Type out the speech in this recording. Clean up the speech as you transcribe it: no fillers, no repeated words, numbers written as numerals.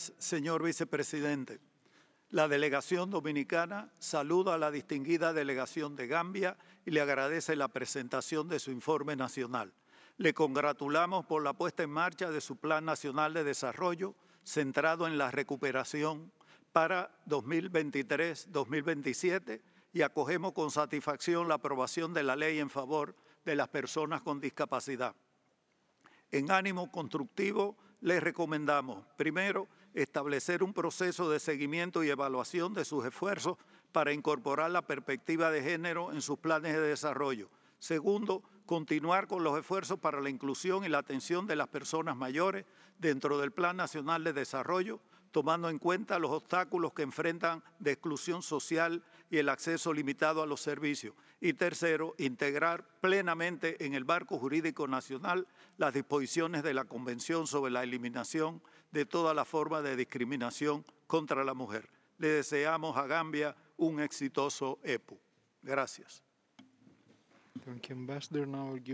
Gracias, señor vicepresidente. La delegación dominicana saluda a la distinguida delegación de Gambia y le agradece la presentación de su informe nacional. Le congratulamos por la puesta en marcha de su Plan Nacional de Desarrollo centrado en la recuperación para 2023-2027 y acogemos con satisfacción la aprobación de la ley en favor de las personas con discapacidad. En ánimo constructivo, les recomendamos, primero, establecer un proceso de seguimiento y evaluación de sus esfuerzos para incorporar la perspectiva de género en sus planes de desarrollo. Segundo, continuar con los esfuerzos para la inclusión y la atención de las personas mayores dentro del Plan Nacional de Desarrollo, tomando en cuenta los obstáculos que enfrentan de exclusión social y el acceso limitado a los servicios. Y tercero, integrar plenamente en el marco jurídico nacional las disposiciones de la Convención sobre la eliminación de toda la forma de discriminación contra la mujer. Le deseamos a Gambia un exitoso EPU. Gracias. Thank you, Ambassador. Now I'll give